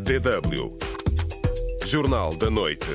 DW Jornal da Noite.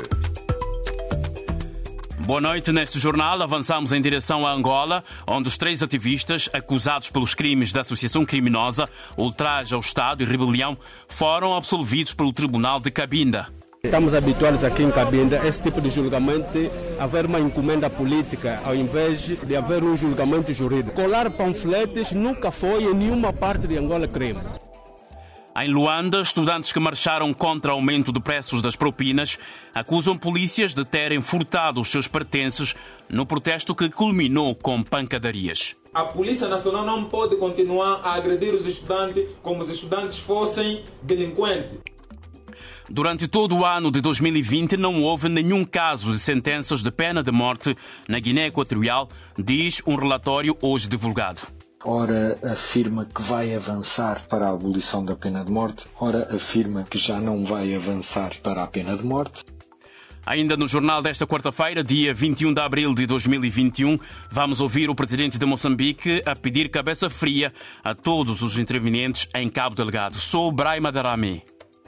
Boa noite. Neste jornal avançamos em direção a Angola, onde os 3 ativistas acusados pelos crimes de associação criminosa, ultraje ao Estado e rebelião foram absolvidos pelo Tribunal de Cabinda. Estamos habituados aqui em Cabinda a esse tipo de julgamento, haver uma encomenda política ao invés de haver um julgamento jurídico. Colar panfletes nunca foi em nenhuma parte de Angola crime. Em Luanda, estudantes que marcharam contra o aumento de preços das propinas acusam polícias de terem furtado os seus pertences no protesto que culminou com pancadarias. A Polícia Nacional não pode continuar a agredir os estudantes como se os estudantes fossem delinquentes. Durante todo o ano de 2020 não houve nenhum caso de sentenças de pena de morte na Guiné Equatorial, diz um relatório hoje divulgado. Ora afirma que vai avançar para a abolição da pena de morte, ora afirma que já não vai avançar para a pena de morte. Ainda no jornal desta quarta-feira, dia 21 de abril de 2021, vamos ouvir o presidente de Moçambique a pedir cabeça fria a todos os intervenientes em Cabo Delgado. Sou Braima Darami.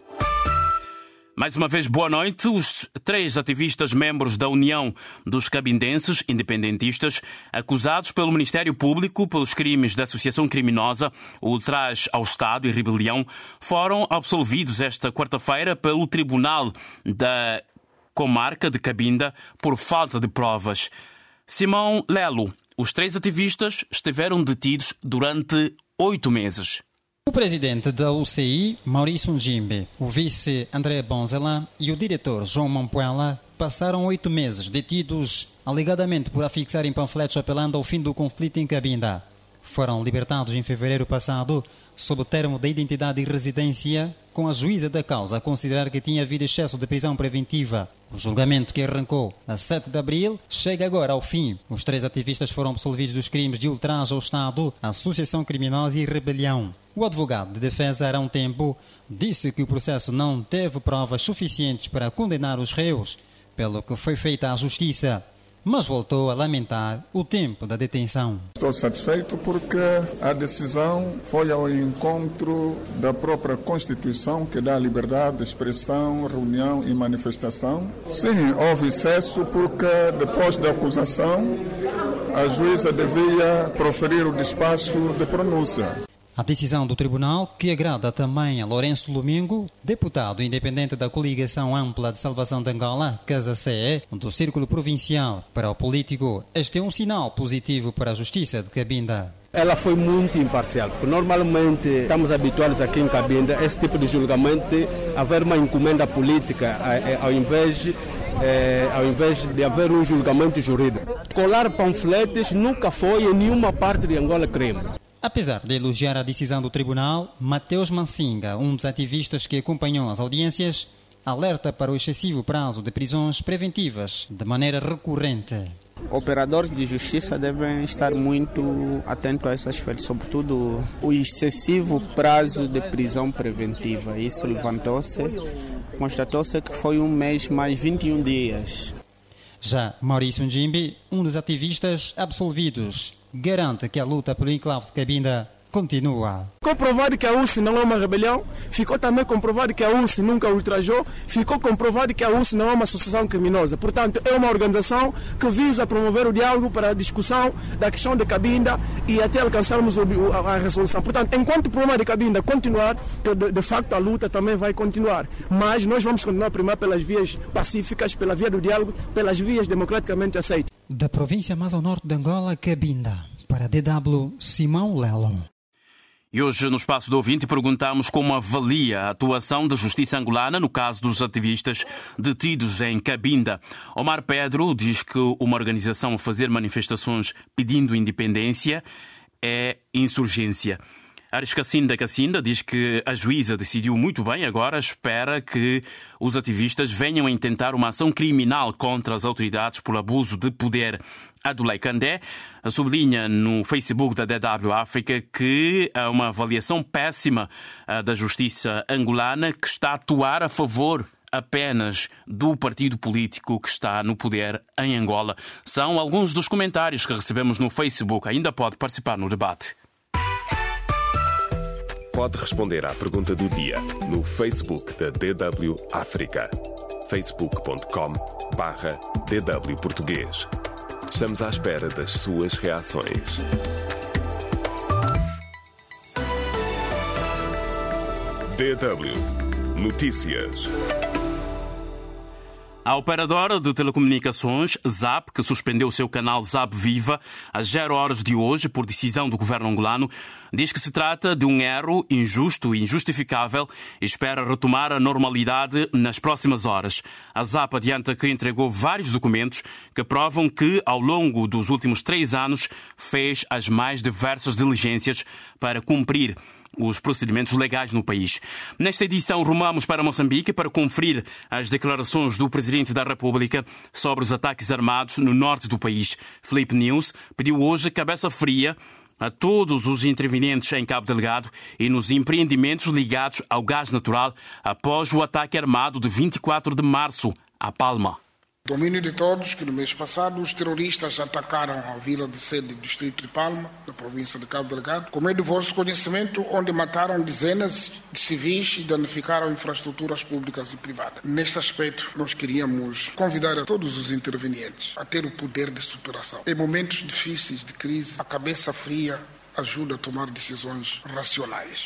Mais uma vez, boa noite. Os 3 ativistas membros da União dos Cabindenses Independentistas, acusados pelo Ministério Público pelos crimes de associação criminosa, ultraje ao Estado e rebelião, foram absolvidos esta quarta-feira pelo Tribunal da Comarca de Cabinda por falta de provas. Simão Lelo, os 3 ativistas estiveram detidos durante 8 meses. O presidente da UCI, Maurício Njimbe, o vice André Bonzela e o diretor João Mampuela passaram 8 meses detidos, alegadamente por afixarem panfletos apelando ao fim do conflito em Cabinda. Foram libertados em fevereiro passado, sob o termo da identidade e residência, com a juíza da causa a considerar que tinha havido excesso de prisão preventiva. O julgamento, que arrancou a 7 de abril, chega agora ao fim. Os 3 ativistas foram absolvidos dos crimes de ultraje ao Estado, associação criminosa e rebelião. O advogado de defesa, Arão Tempo, disse que o processo não teve provas suficientes para condenar os réus, pelo que foi feita à justiça, mas voltou a lamentar o tempo da detenção. Estou satisfeito porque a decisão foi ao encontro da própria Constituição, que dá liberdade de expressão, reunião e manifestação. Sim, houve excesso porque depois da acusação a juíza devia proferir o despacho de pronúncia. A decisão do tribunal, que agrada também a Lourenço Domingo, deputado independente da Coligação Ampla de Salvação de Angola, Casa CE, do Círculo Provincial. Para o político, este é um sinal positivo para a Justiça de Cabinda. Ela foi muito imparcial, porque normalmente estamos habituados aqui em Cabinda a esse tipo de julgamento, haver uma encomenda política ao invés de haver um julgamento jurídico. Colar panfletes nunca foi em nenhuma parte de Angola crime. Apesar de elogiar a decisão do tribunal, Mateus Mansinga, um dos ativistas que acompanhou as audiências, alerta para o excessivo prazo de prisões preventivas de maneira recorrente. Operadores de justiça devem estar muito atentos a esse aspecto, sobretudo o excessivo prazo de prisão preventiva. Isso constatou-se que foi 1 mês mais 21 dias. Já Maurício Njimbe, um dos ativistas absolvidos, garante que a luta pelo enclave de Cabinda continua. Comprovado que a UCI não é uma rebelião, ficou também comprovado que a UCI nunca ultrajou, ficou comprovado que a UCI não é uma associação criminosa. Portanto, é uma organização que visa promover o diálogo para a discussão da questão de Cabinda e até alcançarmos a resolução. Portanto, enquanto o problema de Cabinda continuar, de facto a luta também vai continuar. Mas nós vamos continuar primeiro pelas vias pacíficas, pela via do diálogo, pelas vias democraticamente aceitas. Da província mais ao norte de Angola, Cabinda. Para a DW, Simão Lelo. E hoje, no Espaço do Ouvinte, perguntamos como avalia a atuação da justiça angolana no caso dos ativistas detidos em Cabinda. Omar Pedro diz que uma organização a fazer manifestações pedindo independência é insurgência. Ares Cacinda diz que a juíza decidiu muito bem, agora espera que os ativistas venham a intentar uma ação criminal contra as autoridades por abuso de poder. Adulei Candé sublinha no Facebook da DW África que há uma avaliação péssima da justiça angolana, que está a atuar a favor apenas do partido político que está no poder em Angola. São alguns dos comentários que recebemos no Facebook. Ainda pode participar no debate. pode responder à pergunta do dia no Facebook da DW África. facebook.com/DW Português. Estamos à espera das suas reações. DW Notícias. A operadora de telecomunicações, ZAP, que suspendeu o seu canal ZAP Viva às 0 horas de hoje por decisão do governo angolano, diz que se trata de um erro injusto e injustificável e espera retomar a normalidade nas próximas horas. A ZAP adianta que entregou vários documentos que provam que, ao longo dos últimos 3 anos, fez as mais diversas diligências para cumprir os procedimentos legais no país. Nesta edição, rumamos para Moçambique para conferir as declarações do Presidente da República sobre os ataques armados no norte do país. Filipe Nunes pediu hoje cabeça fria a todos os intervenientes em Cabo Delgado e nos empreendimentos ligados ao gás natural após o ataque armado de 24 de março à Palma. Domínio de todos que no mês passado os terroristas atacaram a vila de sede do distrito de Palma, da província de Cabo Delgado, como é de vosso conhecimento, onde mataram dezenas de civis e danificaram infraestruturas públicas e privadas. Neste aspecto, nós queríamos convidar a todos os intervenientes a ter o poder de superação. Em momentos difíceis de crise, a cabeça fria ajuda a tomar decisões racionais.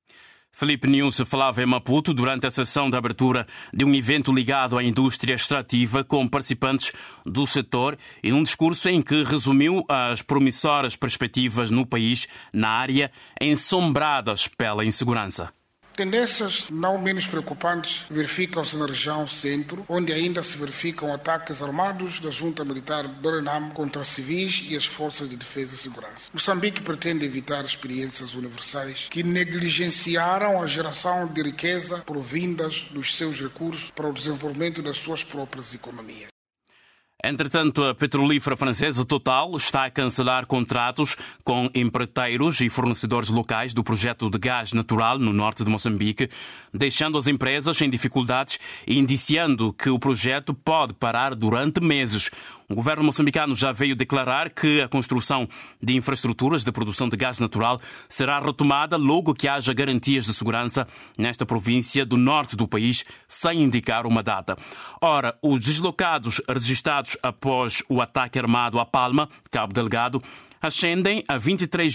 Filipe Nunes falava em Maputo durante a sessão de abertura de um evento ligado à indústria extrativa com participantes do setor e num discurso em que resumiu as promissoras perspectivas no país na área ensombradas pela insegurança. Tendências não menos preocupantes verificam-se na região centro, onde ainda se verificam ataques armados da junta militar do Renam contra civis e as forças de defesa e segurança. Moçambique pretende evitar experiências universais que negligenciaram a geração de riqueza provindas dos seus recursos para o desenvolvimento das suas próprias economias. Entretanto, a petrolífera francesa Total está a cancelar contratos com empreiteiros e fornecedores locais do projeto de gás natural no norte de Moçambique, deixando as empresas em dificuldades e indiciando que o projeto pode parar durante meses. O governo moçambicano já veio declarar que a construção de infraestruturas de produção de gás natural será retomada logo que haja garantias de segurança nesta província do norte do país, sem indicar uma data. Ora, os deslocados registados após o ataque armado à Palma, Cabo Delgado, ascendem a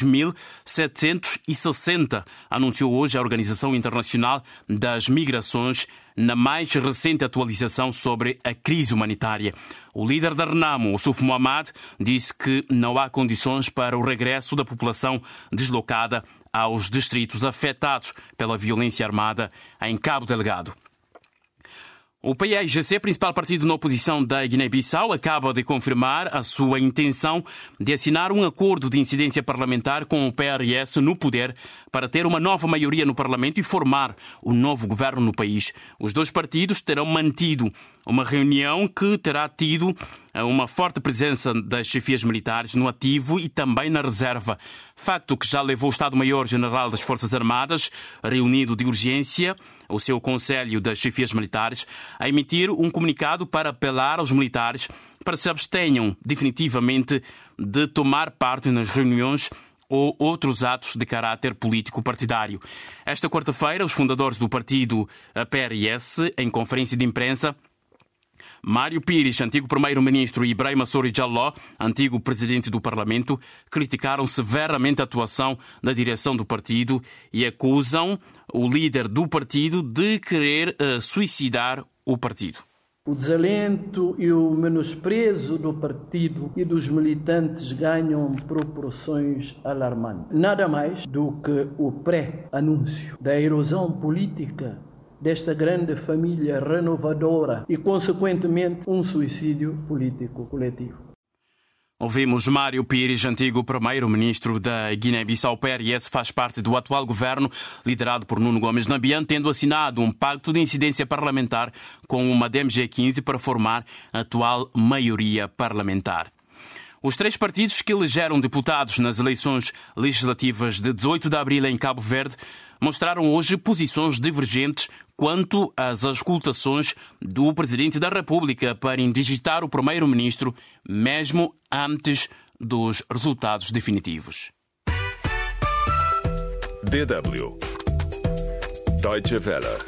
23.760, anunciou hoje a Organização Internacional das Migrações na mais recente atualização sobre a crise humanitária. O líder da Renamo, Ossuf Mohamed, disse que não há condições para o regresso da população deslocada aos distritos afetados pela violência armada em Cabo Delgado. O PAIGC, principal partido na oposição da Guiné-Bissau, acaba de confirmar a sua intenção de assinar um acordo de incidência parlamentar com o PRS no poder para ter uma nova maioria no Parlamento e formar um novo governo no país. Os dois partidos terão mantido uma reunião que terá tido uma forte presença das chefias militares no ativo e também na reserva. Facto que já levou o Estado-Maior-General das Forças Armadas, reunido de urgência, o seu Conselho das Chefias Militares, a emitir um comunicado para apelar aos militares para se abstenham definitivamente de tomar parte nas reuniões ou outros atos de caráter político partidário. Esta quarta-feira, os fundadores do partido PRS, em conferência de imprensa, Mário Pires, antigo primeiro-ministro, e Ibrahima Sory Jalloh, antigo presidente do Parlamento, criticaram severamente a atuação da direção do partido e acusam o líder do partido de querer suicidar o partido. O desalento e o menosprezo do partido e dos militantes ganham proporções alarmantes. Nada mais do que o pré-anúncio da erosão política desta grande família renovadora e, consequentemente, um suicídio político coletivo. Ouvimos Mário Pires, antigo primeiro-ministro da Guiné-Bissau. O PRS faz parte do atual governo, liderado por Nuno Gomes Nabian, tendo assinado um pacto de incidência parlamentar com uma DMG-15 para formar a atual maioria parlamentar. Os três partidos que elegeram deputados nas eleições legislativas de 18 de abril em Cabo Verde mostraram hoje posições divergentes quanto às auscultações do Presidente da República para indigitar o Primeiro-Ministro, mesmo antes dos resultados definitivos. DW Deutsche Welle.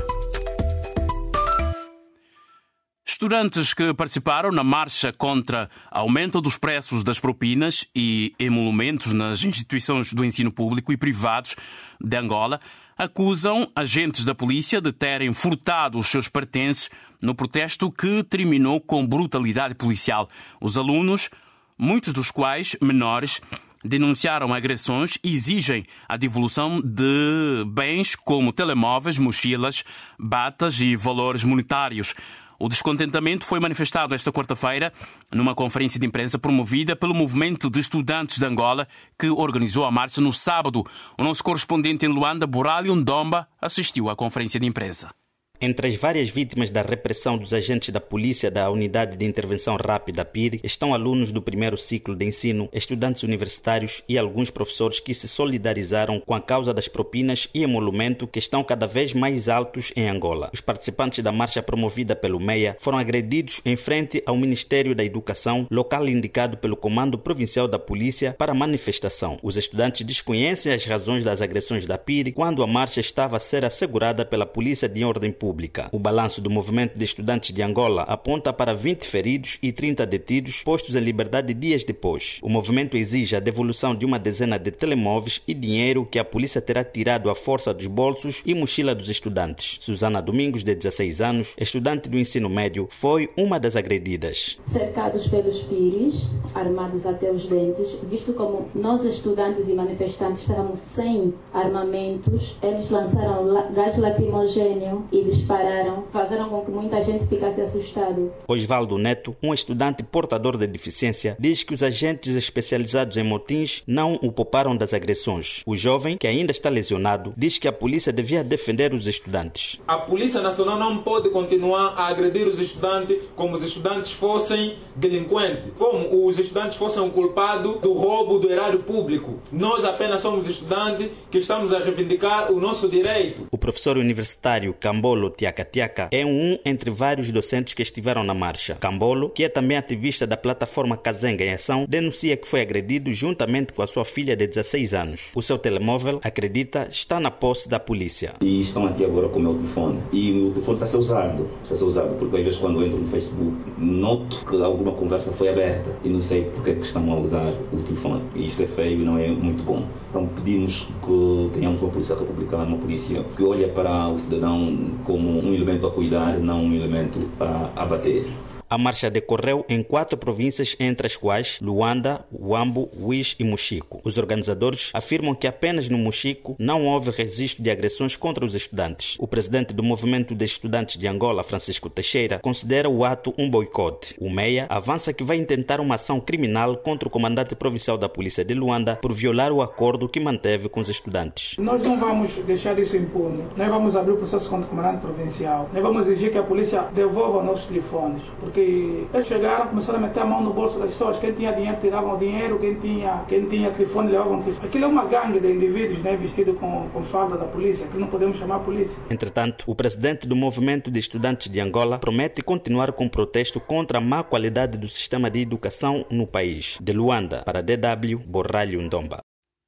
Estudantes que participaram na marcha contra aumento dos preços das propinas e emolumentos nas instituições do ensino público e privados de Angola acusam agentes da polícia de terem furtado os seus pertences no protesto que terminou com brutalidade policial. Os alunos, muitos dos quais menores, denunciaram agressões e exigem a devolução de bens como telemóveis, mochilas, batas e valores monetários. O descontentamento foi manifestado esta quarta-feira numa conferência de imprensa promovida pelo Movimento de Estudantes de Angola, que organizou a marcha no sábado. O nosso correspondente em Luanda, Borralho Ndomba, assistiu à conferência de imprensa. Entre as várias vítimas da repressão dos agentes da polícia da Unidade de Intervenção Rápida, PIR, estão alunos do primeiro ciclo de ensino, estudantes universitários e alguns professores que se solidarizaram com a causa das propinas e emolumento que estão cada vez mais altos em Angola. Os participantes da marcha promovida pelo MEA foram agredidos em frente ao Ministério da Educação, local indicado pelo Comando Provincial da Polícia para a manifestação. Os estudantes desconhecem as razões das agressões da PIR quando a marcha estava a ser assegurada pela Polícia de Ordem Pública. O balanço do Movimento de Estudantes de Angola aponta para 20 feridos e 30 detidos postos em liberdade dias depois. O movimento exige a devolução de uma dezena de telemóveis e dinheiro que a polícia terá tirado à força dos bolsos e mochila dos estudantes. Susana Domingos, de 16 anos, estudante do ensino médio, foi uma das agredidas. Cercados pelos PIRs, armados até os dentes, visto como nós estudantes e manifestantes estávamos sem armamentos, eles lançaram gás lacrimogêneo e dispararam, fizeram com que muita gente ficasse assustado. Osvaldo Neto, um estudante portador de deficiência, diz que os agentes especializados em motins não o pouparam das agressões. O jovem, que ainda está lesionado, diz que a polícia devia defender os estudantes. A Polícia Nacional não pode continuar a agredir os estudantes como os estudantes fossem delinquentes, como os estudantes fossem culpados do roubo do erário público. Nós apenas somos estudantes que estamos a reivindicar o nosso direito. O professor universitário Cambolo Tiaca Tiaca é um entre vários docentes que estiveram na marcha. Cambolo, que é também ativista da plataforma Kazenga em Ação, denuncia que foi agredido juntamente com a sua filha de 16 anos. O seu telemóvel, acredita, está na posse da polícia. E estão aqui agora com o meu telefone. E o telefone está a ser usado. Porque às vezes quando eu entro no Facebook, noto que alguma conversa foi aberta. E não sei porque é que estão a usar o telefone. E isto é feio e não é muito bom. Então pedimos que tenhamos uma polícia republicana, uma polícia que olhe para o cidadão como um elemento a cuidar, não um elemento a abater. A marcha decorreu em 4 províncias, entre as quais Luanda, Huambo, Uís e Mochico. Os organizadores afirmam que apenas no Mochico não houve registro de agressões contra os estudantes. O presidente do Movimento de Estudantes de Angola, Francisco Teixeira, considera o ato um boicote. O MEA avança que vai intentar uma ação criminal contra o comandante provincial da Polícia de Luanda por violar o acordo que manteve com os estudantes. Nós não vamos deixar isso impune. Nós vamos abrir o processo contra o comandante provincial. Nós vamos exigir que a polícia devolva nossos telefones, porque eles chegaram, começaram a meter a mão no bolso das pessoas. Quem tinha dinheiro tiravam o dinheiro, quem tinha telefone levavam o telefone. Aquilo é uma gangue de indivíduos, né, vestidos com farda da polícia, que não podemos chamar a polícia. Entretanto, o presidente do Movimento de Estudantes de Angola promete continuar com o protesto contra a má qualidade do sistema de educação no país. De Luanda, para a DW, Borralho Ndomba.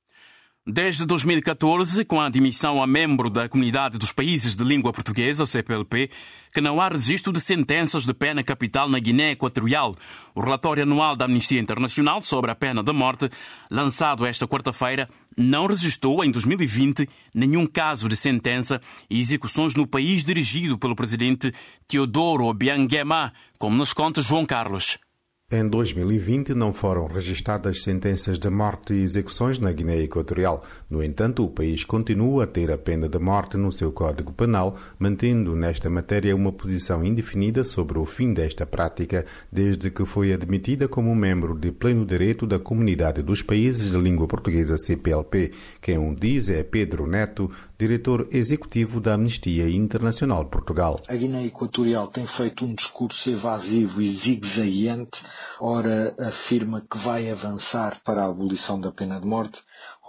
Desde 2014, com a admissão a membro da Comunidade dos Países de Língua Portuguesa, CPLP, que não há registro de sentenças de pena capital na Guiné Equatorial. O relatório anual da Amnistia Internacional sobre a pena de morte, lançado esta quarta-feira, não registrou em 2020 nenhum caso de sentença e execuções no país dirigido pelo presidente Teodoro Obiang Nguema, como nos conta João Carlos. Em 2020 não foram registradas sentenças de morte e execuções na Guiné Equatorial. No entanto, o país continua a ter a pena de morte no seu Código Penal, mantendo nesta matéria uma posição indefinida sobre o fim desta prática, desde que foi admitida como membro de pleno direito da Comunidade dos Países de Língua Portuguesa CPLP. Quem o diz é Pedro Neto, diretor executivo da Amnistia Internacional Portugal. A Guiné Equatorial tem feito um discurso evasivo e zigue-zagueante. Ora afirma que vai avançar para a abolição da pena de morte,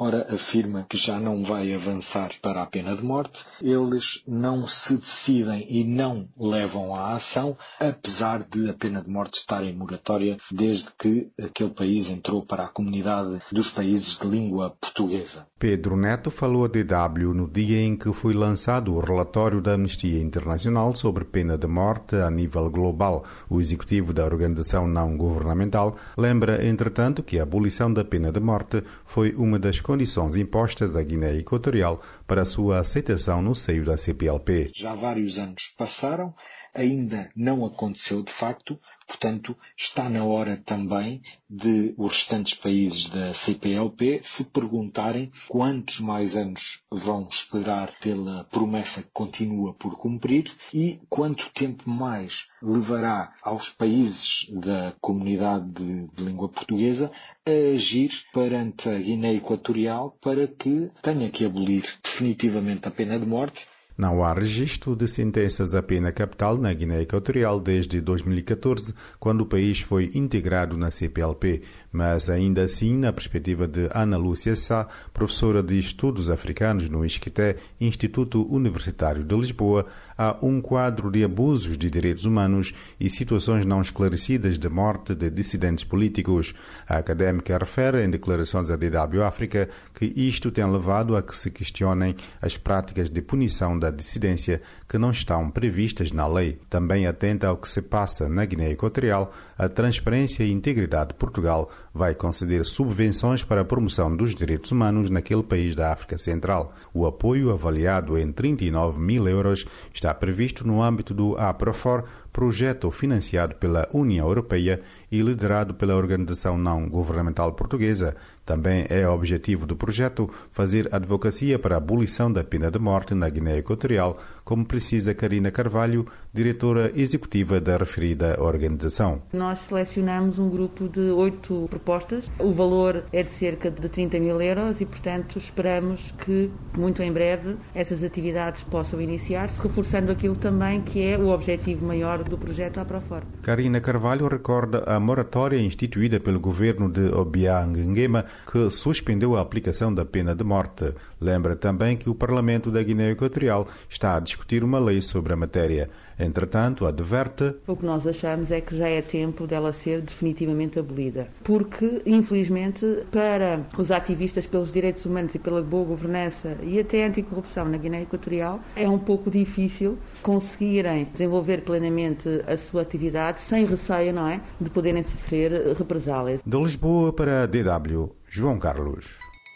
ora afirma que já não vai avançar para a pena de morte. Eles não se decidem e não levam à ação, apesar de a pena de morte estar em moratória desde que aquele país entrou para a comunidade dos países de língua portuguesa. Pedro Neto falou à DW no dia em que foi lançado o relatório da Amnistia Internacional sobre pena de morte a nível global. O executivo da organização não governamental lembra, entretanto, que a abolição da pena de morte foi uma das condições impostas à Guiné Equatorial para a sua aceitação no seio da CPLP. Já vários anos passaram, ainda não aconteceu de facto. Portanto, está na hora também de os restantes países da CPLP se perguntarem quantos mais anos vão esperar pela promessa que continua por cumprir e quanto tempo mais levará aos países da comunidade de língua portuguesa a agir perante a Guiné Equatorial para que tenha que abolir definitivamente a pena de morte. Não há registro de sentenças à pena capital na Guiné Equatorial desde 2014, quando o país foi integrado na CPLP, mas ainda assim, na perspectiva de Ana Lúcia Sá, professora de Estudos Africanos no ISCTE, Instituto Universitário de Lisboa, há um quadro de abusos de direitos humanos e situações não esclarecidas de morte de dissidentes políticos. A académica refere em declarações à DW África que isto tem levado a que se questionem as práticas de punição da dissidência que não estão previstas na lei. Também atenta ao que se passa na Guiné Equatorial, a Transparência e Integridade de Portugal vai conceder subvenções para a promoção dos direitos humanos naquele país da África Central. O apoio, avaliado em 39 mil euros, está previsto no âmbito do APROFOR, projeto financiado pela União Europeia e liderado pela organização não governamental portuguesa. Também é objetivo do projeto fazer advocacia para a abolição da pena de morte na Guiné Equatorial, como precisa Karina Carvalho, diretora executiva da referida organização. Nós selecionamos um grupo de 8 propostas. O valor é de cerca de 30 mil euros e, portanto, esperamos que, muito em breve, essas atividades possam iniciar-se, reforçando aquilo também que é o objetivo maior do projeto APROFOR. Karina Carvalho recorda a moratória instituída pelo governo de Obiang Nguema, que suspendeu a aplicação da pena de morte. Lembra também que o Parlamento da Guiné Equatorial está a discutir uma lei sobre a matéria. Entretanto, adverte... O que nós achamos é que já é tempo dela ser definitivamente abolida. Porque, infelizmente, para os ativistas pelos direitos humanos e pela boa governança e até anticorrupção na Guiné Equatorial, é um pouco difícil conseguirem desenvolver plenamente a sua atividade sem receio, não é, de poderem sofrer represálias. De Lisboa para a DW, João Carlos.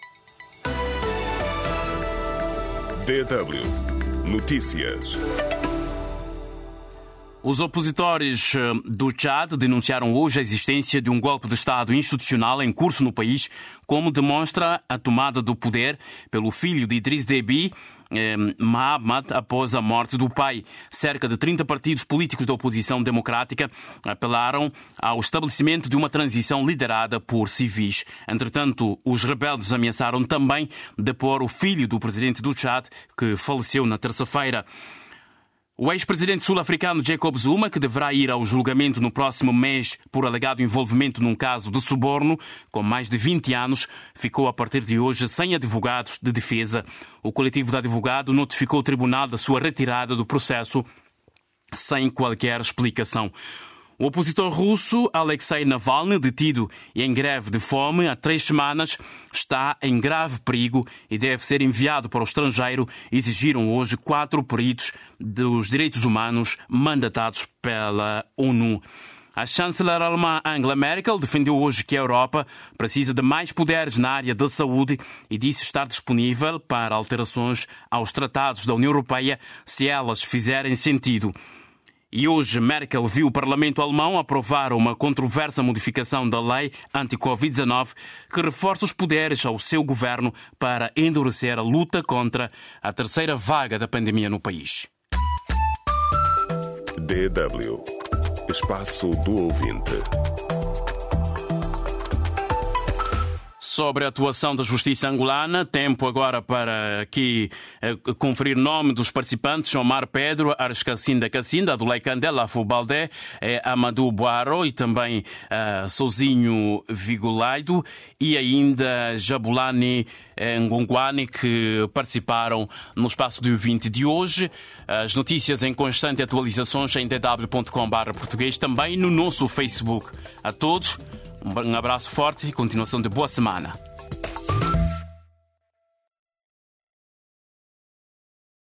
DW Notícias. Os opositores do Tchad denunciaram hoje a existência de um golpe de Estado institucional em curso no país, como demonstra a tomada do poder pelo filho de Idriss Déby, Mahamat, após a morte do pai. Cerca de 30 partidos políticos da oposição democrática apelaram ao estabelecimento de uma transição liderada por civis. Entretanto, os rebeldes ameaçaram também depor o filho do presidente do Tchad, que faleceu na terça-feira. O ex-presidente sul-africano Jacob Zuma, que deverá ir ao julgamento no próximo mês por alegado envolvimento num caso de suborno com mais de 20 anos, ficou a partir de hoje sem advogados de defesa. O coletivo de advogados notificou o tribunal da sua retirada do processo sem qualquer explicação. O opositor russo Alexei Navalny, detido e em greve de fome há 3 semanas, está em grave perigo e deve ser enviado para o estrangeiro, exigiram hoje 4 peritos dos direitos humanos mandatados pela ONU. A chanceler alemã Angela Merkel defendeu hoje que a Europa precisa de mais poderes na área da saúde e disse estar disponível para alterações aos tratados da União Europeia se elas fizerem sentido. E hoje Merkel viu o Parlamento alemão aprovar uma controversa modificação da lei anti-Covid-19 que reforça os poderes ao seu governo para endurecer a luta contra a terceira vaga da pandemia no país. DW Espaço do Ouvinte. sobre a atuação da justiça angolana. Tempo agora para aqui conferir nome dos participantes: Omar Pedro, Arshkacinda Kacinda, Adulay Candela, Afubaldé, Amadou Boaro e também Sozinho Vigolaido e ainda Jabulani Ngongwane, que participaram no espaço do 20 de hoje. As notícias em constante atualizações em dw.com/português, também no nosso Facebook. A todos, um abraço forte e continuação de boa semana.